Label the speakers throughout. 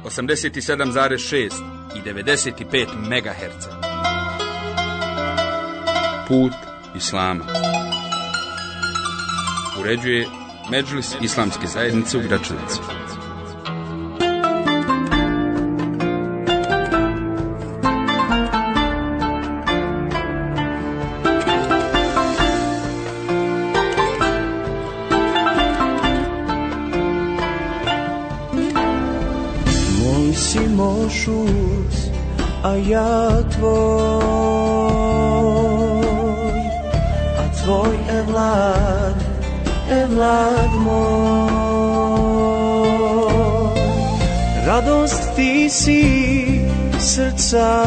Speaker 1: 87,6 i 95 MHz. Put Islama. Uređuje Medžlis Islamske zajednice u Gračanici.
Speaker 2: Moj si Mošus, a ja tvoj, a tvoj Evlad moj. Radost ti si srca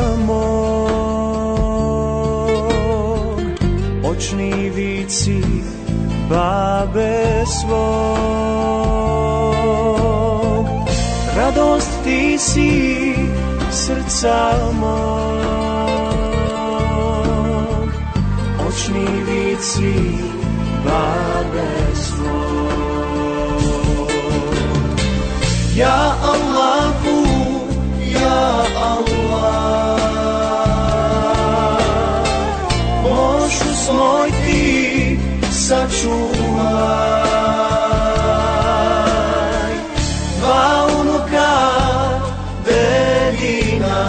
Speaker 2: mog, očni vici babe svog. Radost ti si srca mog, očni vici babe svog. Ja Allahu, ja Allah, Mošus moj ti sačuvaj. Dva unuka Bedina,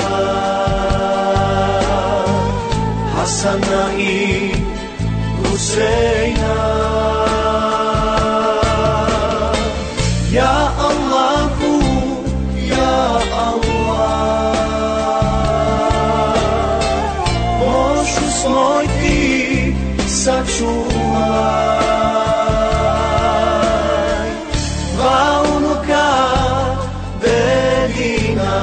Speaker 2: Hasana i Husejna. Ja Allahu, ja Allah, Mošus moj ti sačuvaj. Dva unuka Bedina,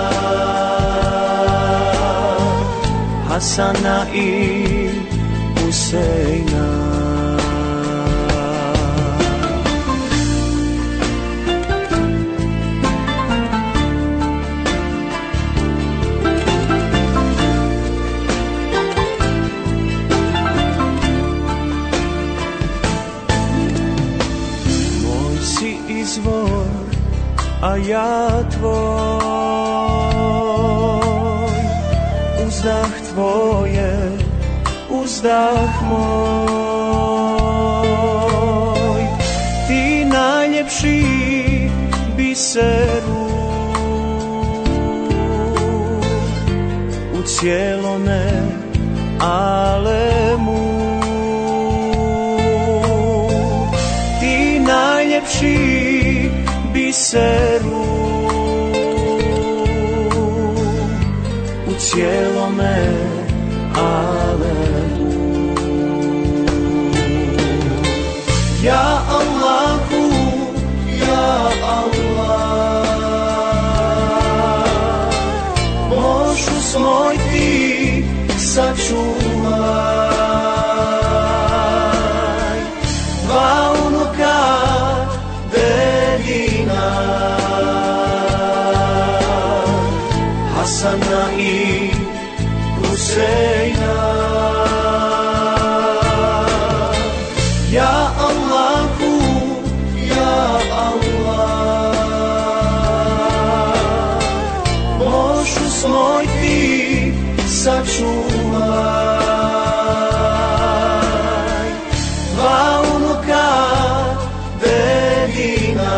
Speaker 2: Hasana i Husejna. Moj si izvor, a ja tvoj, uzdah tvoje, uzdah moj. Ti najljepši biseru u cijelome alemu. Ti najljepši biseru u cijelome alemu. Ja Allahu, ja Allah, Mošus moj ti sačuvaj. Dva unuka Bedina, Hasana i Husejna. Ja Allahu, ja Allah, Mošus moj ti sačuvaj. Dva unuka Bedina,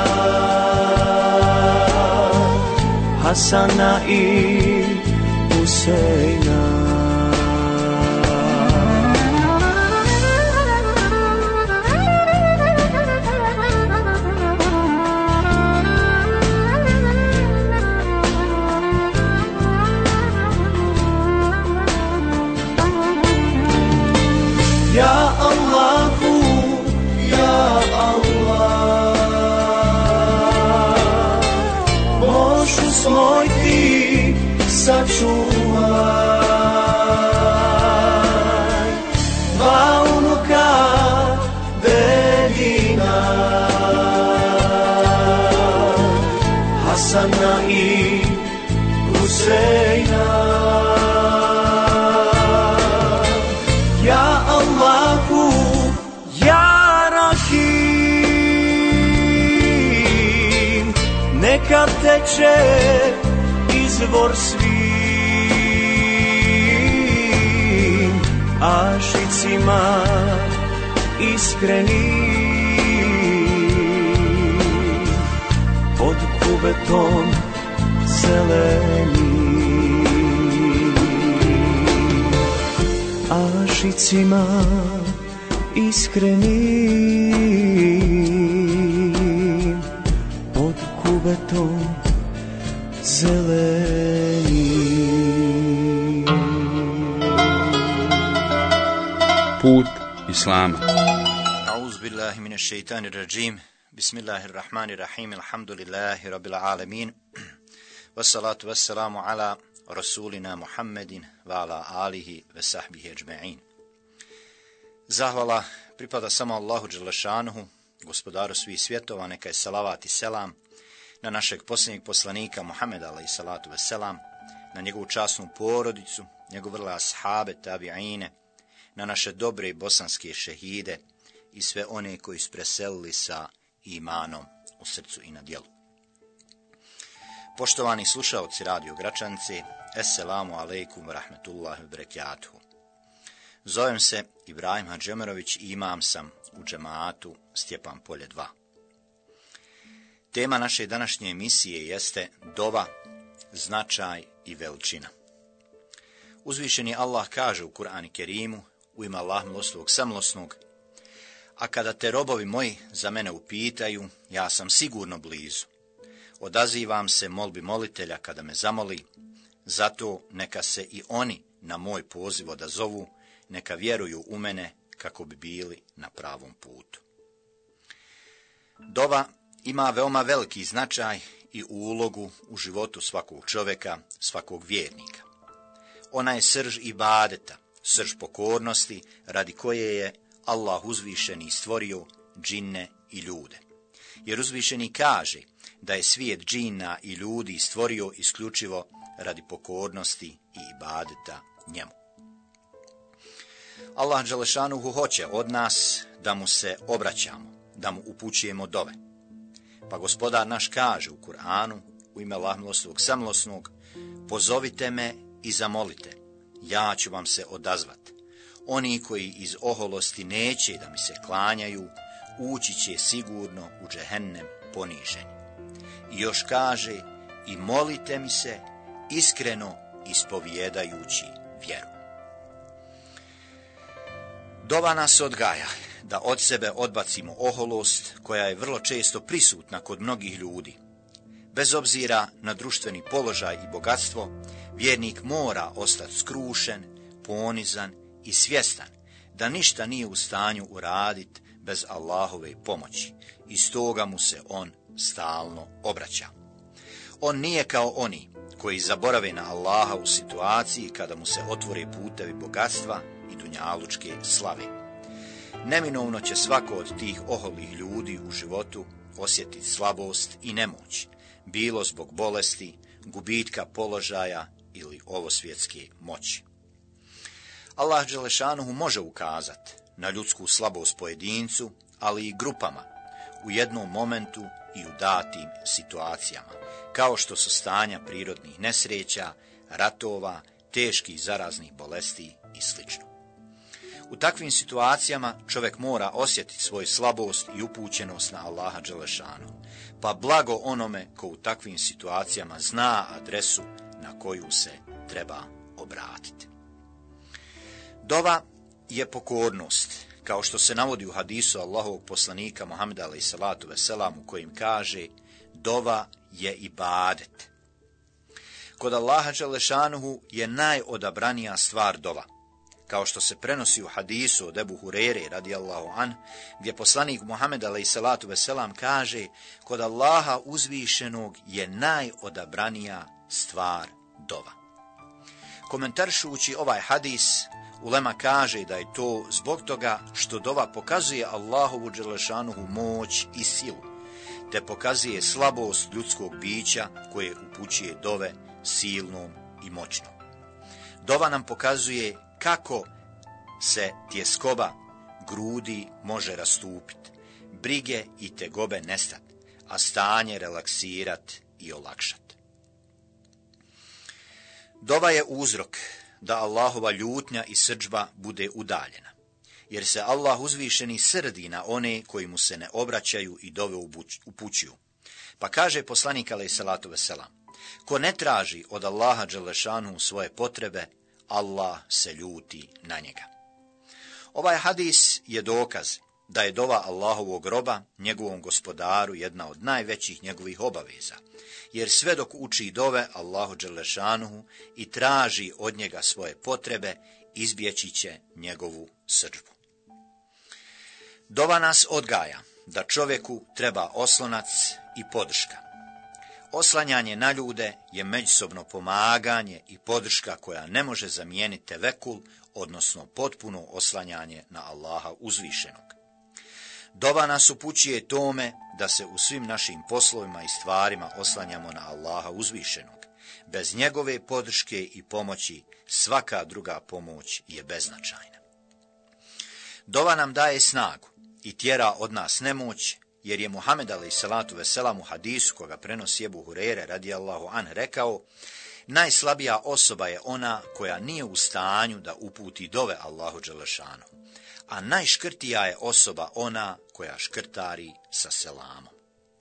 Speaker 2: Hasana i Husejna. Ja Allahu, ja Allah, Mošus moj ti sačuvaj. Dva unuka Bedina, Hasana i Husejna. Ja Allahu, ja Rahim, neka teče izvor svim ašicima iskrenim, pod kuvetom zelenim, ašicima iskrenim, pod kuvetom zelenim.
Speaker 1: Put Islama.
Speaker 3: A'udhu billahi minash shaitanir rajim. Bismillahirrahmanirrahim. Alhamdulillahi rabbil alamin. Wassalatu wassalamu ala rasulina Muhammedin wa ala alihi wa sahbihi ajma'in. Zahvala pripada samo Allahu dželešanuhu, gospodaru svih svjetova. Neka je salavat i selam na našeg posljednjeg poslanika Muhammeda alejhi salatu vesselam, na njegovu časnu porodicu, njegove vrle ashabe, tabiine, na naše dobre bosanske šehide i sve one koji su preselili sa imanom u srcu i na djelu. Poštovani slušaoci Radio Gračanci, Esselamu alejkum wa rahmetullahi wa barakatuhu. Zovem se Ibrahim Hadžemerović i imam sam u džemaatu Stjepan Polje 2. Tema naše današnje emisije jeste dova, značaj i veličina. Uzvišeni Allah kaže u Kur'anu Kerimu, u ime Allaha milostivog samilosnog: a kada te robovi moji za mene upitaju, ja sam sigurno blizu. Odazivam se molbi molitelja kada me zamoli, zato neka se i oni na moj poziv odazovu, neka vjeruju u mene kako bi bili na pravom putu. Dova ima veoma veliki značaj i ulogu u životu svakog čovjeka, svakog vjernika. Ona je srž ibadeta, srž pokornosti radi koje je Allah uzvišeni stvorio džinne i ljude. Jer uzvišeni kaže da je svijet džina i ljudi stvorio isključivo radi pokornosti i ibadeta njemu. Allah dželešanuhu hoće od nas da mu se obraćamo, da mu upućujemo dove. Pa gospodar naš kaže u Kur'anu, u ime Allaha milostivog samilosnog: pozovite me i zamolite, ja ću vam se odazvati. Oni koji iz oholosti neće da mi se klanjaju, ući će sigurno u džehennem poniženi. I još kaže: i molite mi se iskreno ispovjedajući vjeru. Dova nas odgaja da od sebe odbacimo oholost koja je vrlo često prisutna kod mnogih ljudi. Bez obzira na društveni položaj i bogatstvo, vjernik mora ostati skrušen, ponizan i svjestan da ništa nije u stanju uraditi bez Allahove pomoći i stoga mu se on stalno obraća. On nije kao oni koji zaborave na Allaha u situaciji kada mu se otvore putevi bogatstva i dunjalučke slave. Neminovno će svako od tih oholih ljudi u životu osjetiti slabost i nemoć, bilo zbog bolesti, gubitka položaja ili ovosvjetske moći. Allah dželešanuhu može ukazati na ljudsku slabost pojedincu, ali i grupama, u jednom momentu i u datim situacijama, kao što su stanja prirodnih nesreća, ratova, teških zaraznih bolesti i sl. U takvim situacijama čovjek mora osjetiti svoju slabost i upućenost na Allaha dželešanuhu, pa blago onome ko u takvim situacijama zna adresu na koju se treba obratiti. Dova je pokornost, kao što se navodi u hadisu Allahovog poslanika Muhammeda alejhi salatu vesselam, u kojim kaže: dova je ibadet. Kod Allaha dželešanuhu je najodabranija stvar dova, kao što se prenosi u hadisu od Ebu Hurere radijallahu an, gdje poslanik Muhammed alejhi salatu vesselam kaže: kod Allaha uzvišenog je najodabranija stvar dova. Komentaršući ovaj hadis, ulema kaže da je to zbog toga što dova pokazuje Allahovu dželešanuhu moć i silu, te pokazuje slabost ljudskog bića koje upućuje dove silnom i moćnom. Dova nam pokazuje kako se tjeskoba grudi može rastupiti, brige i tegobe nestati, a stanje relaksirati i olakšati. Dova je uzrok da Allahova ljutnja i srdžba bude udaljena, jer se Allah uzvišeni srdi na one koji mu se ne obraćaju i dove upućuju. Pa kaže poslanik alejhi salatu vesselam: ko ne traži od Allaha dželešanu svoje potrebe, Allah se ljuti na njega. Ovaj hadis je dokaz da je dova Allahovog roba njegovom gospodaru jedna od najvećih njegovih obaveza, jer sve dok uči dove Allahu dželešanuhu i traži od njega svoje potrebe, izbjeći će njegovu srdžbu. Dova nas odgaja da čovjeku treba oslonac i podrška. Oslanjanje na ljude je međusobno pomaganje i podrška koja ne može zamijeniti tevekul, odnosno potpuno oslanjanje na Allaha uzvišenog. Dova nas upućuje tome da se u svim našim poslovima i stvarima oslanjamo na Allaha uzvišenog. Bez njegove podrške i pomoći svaka druga pomoć je beznačajna. Dova nam daje snagu i tjera od nas nemoć, jer je Muhammed alejhi salatu vesselam u hadisu koga prenosi Ebu Hurere radijallahu anh rekao: najslabija osoba je ona koja nije u stanju da uputi dove Allahu dželešanu, a najškrtija je osoba ona koja škrtari sa selamom.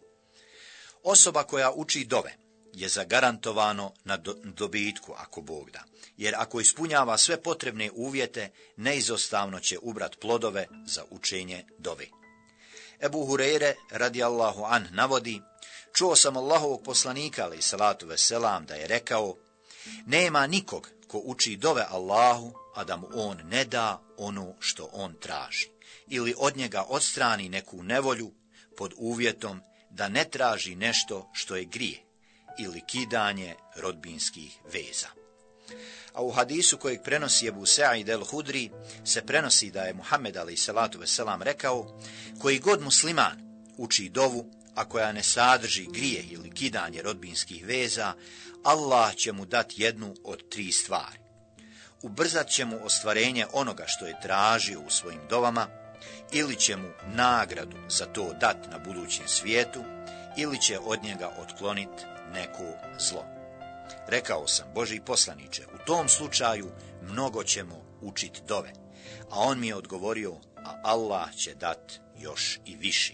Speaker 3: Osoba koja uči dove je zagarantovano na dobitku ako Bog da, jer ako ispunjava sve potrebne uvjete, neizostavno će ubrat plodove za učenje dove. Ebu Hurere radijallahu anh navodi: čuo sam Allahovog poslanika alejhi salatu vesselam da je rekao: nema nikog ko uči dove Allahu, a da mu on ne da ono što on traži, ili od njega odstrani neku nevolju pod uvjetom da ne traži nešto što je grije ili kidanje rodbinskih veza. A u hadisu kojeg prenosi Ebu Sa'id el-Hudri se prenosi da je Muhammed alejhi salatu vesselam rekao: koji god musliman uči dovu, a koja ne sadrži grije ili kidanje rodbinskih veza, Allah će mu dati jednu od 3 stvari. Ubrzat će mu ostvarenje onoga što je tražio u svojim dovama, ili će mu nagradu za to dati na budućem svijetu, ili će od njega otkloniti neko zlo. Rekao sam: Božji poslaniče, u tom slučaju mnogo ćemo učiti dove. A on mi je odgovorio: a Allah će dati još i viši.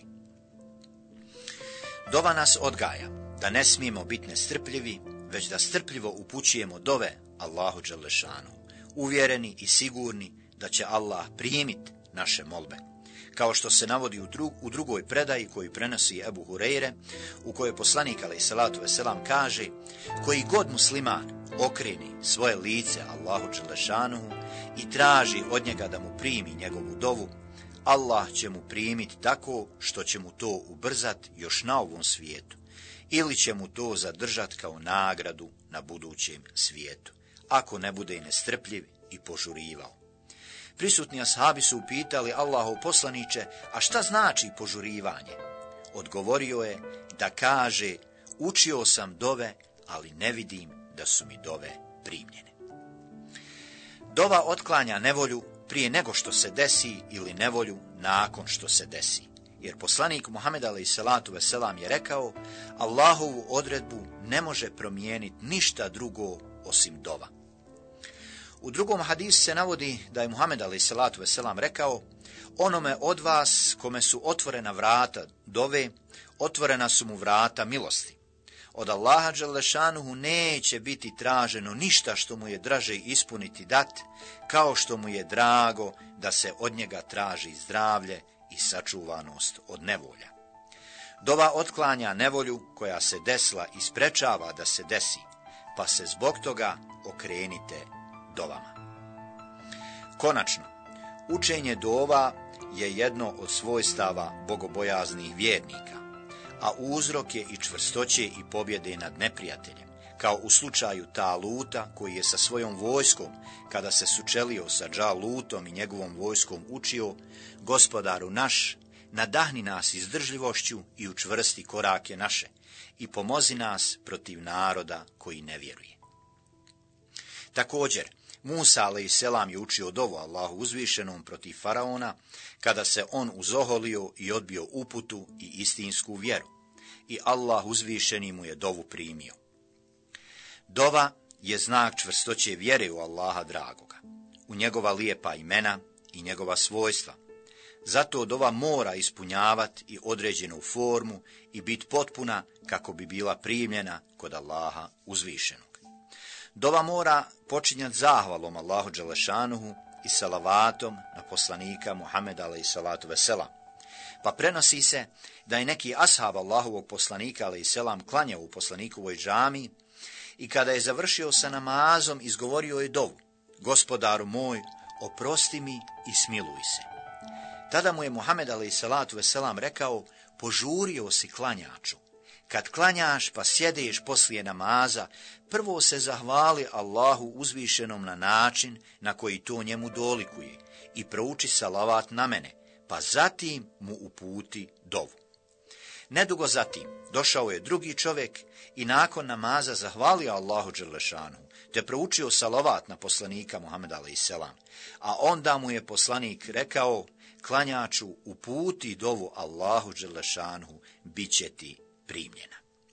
Speaker 3: Dova nas odgaja da ne smijemo biti nestrpljivi, već da strpljivo upućujemo dove Allahu dželešanu, uvjereni i sigurni da će Allah primiti naše molbe. Kao što se navodi u drugoj predaji koju prenosi Ebu Hureyre, u kojoj poslanik alejhi salatu vesselam kaže: koji god musliman okreni svoje lice Allahu dželešanuhu i traži od njega da mu primi njegovu dovu, Allah će mu primiti tako što će mu to ubrzati još na ovom svijetu, ili će mu to zadržati kao nagradu na budućem svijetu, ako ne bude nestrpljiv i požurivao. Prisutni ashabi su upitali: Allahov poslaniče, a šta znači požurivanje? Odgovorio je da kaže: učio sam dove, ali ne vidim da su mi dove primljene. Dova otklanja nevolju prije nego što se desi ili nevolju nakon što se desi. Jer poslanik Muhammed alejhi salatu vesselam je rekao: Allahovu odredbu ne može promijeniti ništa drugo osim dova. U drugom hadisu se navodi da je Muhammed alejhi salatu vesselam rekao: onome od vas kome su otvorena vrata dove, otvorena su mu vrata milosti. Od Allaha dželešanuhu neće biti traženo ništa što mu je draže ispuniti dat, kao što mu je drago da se od njega traži zdravlje i sačuvanost od nevolja. Dova otklanja nevolju koja se desila i sprečava da se desi, pa se zbog toga okrenite dovama. Konačno, učenje dova je jedno od svojstava bogobojaznih vjernika, a uzrok je i čvrstoće i pobjede nad neprijateljem, kao u slučaju Taluta koji je sa svojom vojskom, kada se sučelio sa Džalutom i njegovom vojskom, učio: Gospodaru naš, nadahni nas izdržljivošću i učvrsti korake naše i pomozi nas protiv naroda koji ne vjeruje. Također, Musa alejselam je učio dovu Allahu uzvišenom protiv faraona kada se on uzoholio i odbio uputu i istinsku vjeru. i Allah uzvišeni mu je dovu primio. Dova je znak čvrstoće vjere u Allaha dragoga, u njegova lijepa imena i njegova svojstva. Zato dova mora ispunjavati i određenu formu i biti potpuna kako bi bila primljena kod Allaha uzvišenog. Dova mora počinjati zahvalom Allahu dželešanuhu i salavatom na poslanika Muhameda alejhi salatu veselam. Pa prenosi se da je neki ashab Allahovog poslanika alejhi selam klanjao u poslanikovoj džamiji i kada je završio sa namazom izgovorio je dovu: Gospodaru moj, oprosti mi i smiluj se. Tada mu je Muhammed alejhi salatu veselam rekao: požurio si klanjaču. Kad klanjaš pa sjedeš poslije namaza, prvo se zahvali Allahu uzvišenom na način na koji to njemu dolikuje i prouči salavat na mene, pa zatim mu uputi dovu. Nedugo zatim došao je drugi čovjek i nakon namaza zahvalio Allahu dželešanu, te proučio salavat na poslanika Muhameda alejhi selam, a onda mu je poslanik rekao: klanjaču, uputi dovu Allahu dželešanu, bit će ti primljena.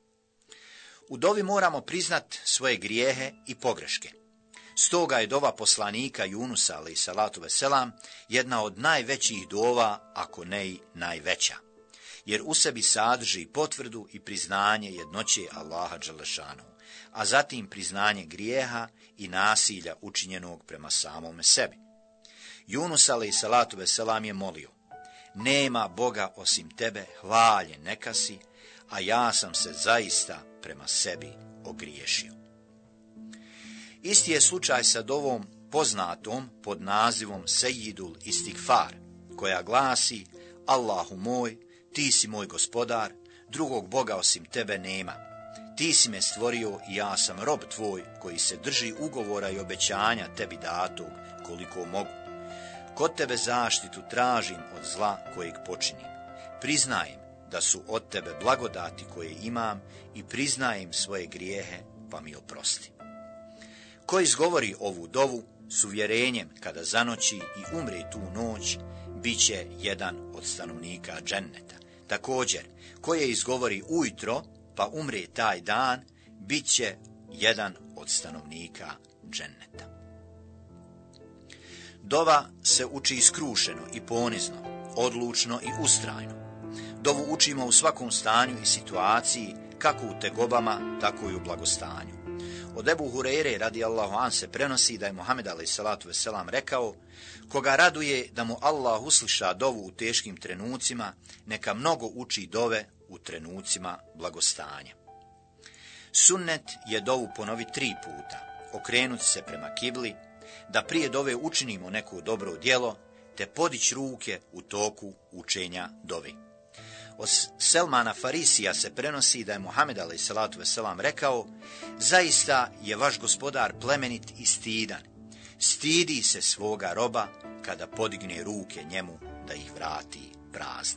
Speaker 3: U dovi moramo priznat svoje grijehe i pogreške. Stoga je dova poslanika Junusa alejhi salatu veselam jedna od najvećih dova, ako ne i najveća, jer u sebi sadrži potvrdu i priznanje jednoće Allaha dželešanu, a zatim priznanje grijeha i nasilja učinjenog prema samome sebi. Junus alejhi salatu veselam je molio: nema Boga osim tebe, hvaljen neka si, a ja sam se zaista prema sebi ogriješio. Isti je slučaj sa dovom poznatom pod nazivom Sejidul Istigfar, koja glasi: Allahu moj, ti si moj gospodar, drugog Boga osim tebe nema. Ti si me stvorio i ja sam rob tvoj koji se drži ugovora i obećanja tebi datog koliko mogu. Kod tebe zaštitu tražim od zla kojeg počinim. Priznajem da su od tebe blagodati koje imam i priznajem svoje grijehe, pa mi oprosti. Ko izgovori ovu dovu s uvjerenjem kada zanoći i umre tu noć, bit će jedan od stanovnika dženneta. Također, ko je izgovori ujutro pa umre taj dan, bit će jedan od stanovnika dženneta. Dova se uči skrušeno i ponizno, odlučno i ustrajno. Dovu učimo u svakom stanju i situaciji, kako u tegobama, tako i u blagostanju. Od Ebu Hureyre radijallahu an se prenosi da je Muhammed alejhi salatu veselam rekao: koga raduje da mu Allah usliša dovu u teškim trenucima, neka mnogo uči dove u trenucima blagostanja. Sunnet je dovu ponoviti 3 puta, okrenuti se prema kibli, da prije dove učinimo neko dobro djelo, te podići ruke u toku učenja dove. Od Selmana Farisija se prenosi da je Muhammed alejhi salatu veselam rekao: zaista je vaš gospodar plemenit i stidan. Stidi se svoga roba kada podigne ruke njemu da ih vrati prazne.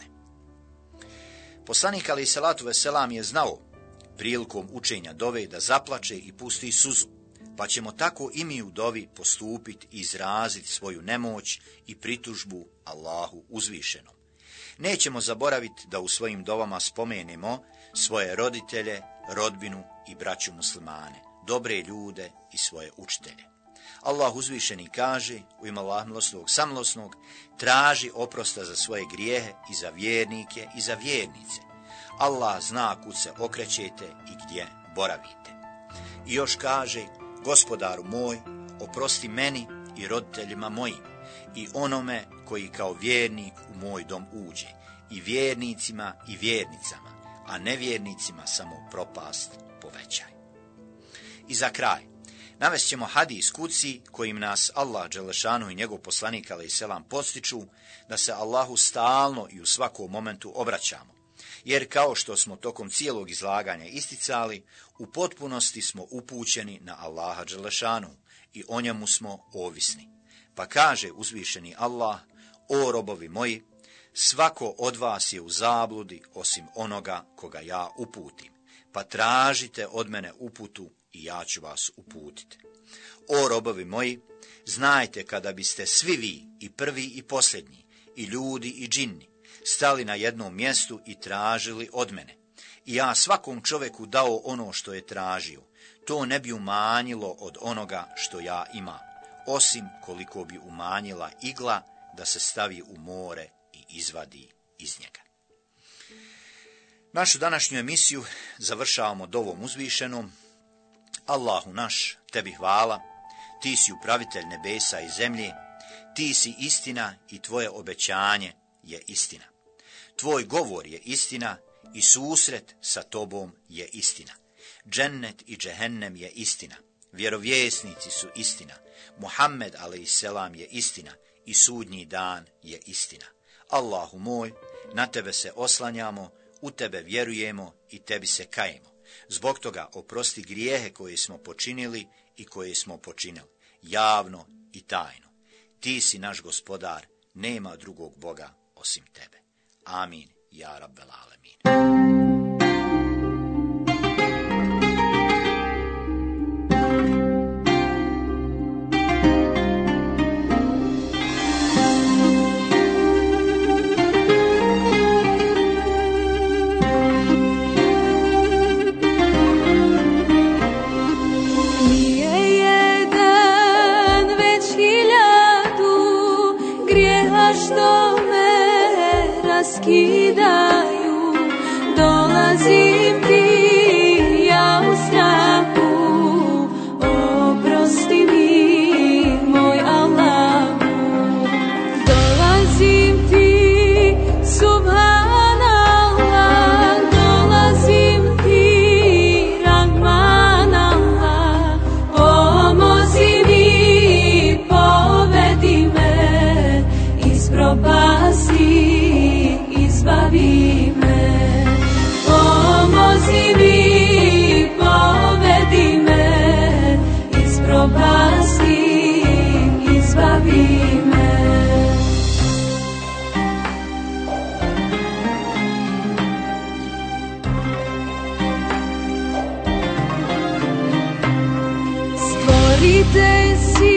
Speaker 3: Poslanik alejhi salatu veselam je znao prilikom učenja dove da zaplače i pusti suzu, pa ćemo tako i mi u dovi postupiti i izraziti svoju nemoć i pritužbu Allahu uzvišenom. Nećemo zaboraviti da u svojim dovama spomenemo svoje roditelje, rodbinu i braću muslimane, dobre ljude i svoje učitelje. Allah uzvišeni kaže u ime Allaha milostivog samilosnog: traži oprosta za svoje grijehe i za vjernike i za vjernice. Allah zna kud se okrećete i gdje boravite. I još kaže: gospodaru moj, oprosti meni i roditeljima mojim i onome koji kao vjernik u moj dom uđe, i vjernicima i vjernicama, a nevjernicima samo propast povećaj. I za kraj, navest ćemo hadis kuci kojim nas Allah dželešanu i njegov poslanik alejhi selam podstiču da se Allahu stalno i u svakom momentu obraćamo, jer kao što smo tokom cijelog izlaganja isticali, u potpunosti smo upućeni na Allaha dželešanu i o njemu smo ovisni. Pa kaže uzvišeni Allah: o robovi moji, svako od vas je u zabludi osim onoga koga ja uputim, pa tražite od mene uputu i ja ću vas uputiti. O robovi moji, znajte kada biste svi vi, i prvi i posljednji, i ljudi i džinni, stali na jednom mjestu i tražili od mene, i ja svakom čovjeku dao ono što je tražio, to ne bi umanjilo od onoga što ja imam, osim koliko bi umanjila igla da se stavi u more i izvadi iz njega. Našu današnju emisiju završavamo dovom uzvišenom. Allahu naš, tebi hvala, ti si upravitelj nebesa i zemlje, ti si istina i tvoje obećanje je istina. Tvoj govor je istina i susret sa tobom je istina. Džennet i džehennem je istina. Vjerovjesnici su istina. Muhammed a.s. je istina i sudnji dan je istina. Allahu moj, na tebe se oslanjamo, u tebe vjerujemo i tebi se kajemo. Zbog toga oprosti grijehe koje smo počinili i koje smo počinili, javno i tajno. Ti si naš gospodar, nema drugog Boga osim tebe. Amin, ja rabbel alemin.
Speaker 4: Što me raskidaju, dolazim ti, ja u strahu, oprosti mi, moj Allahu. Dolazim ti, subhanallah, dolazim ti, rahmanallah, pomozi mi, povedi me, propasti, izbavi me, pomozi mi, povedi me, iz propasti, izbavi me. Stvoritelj si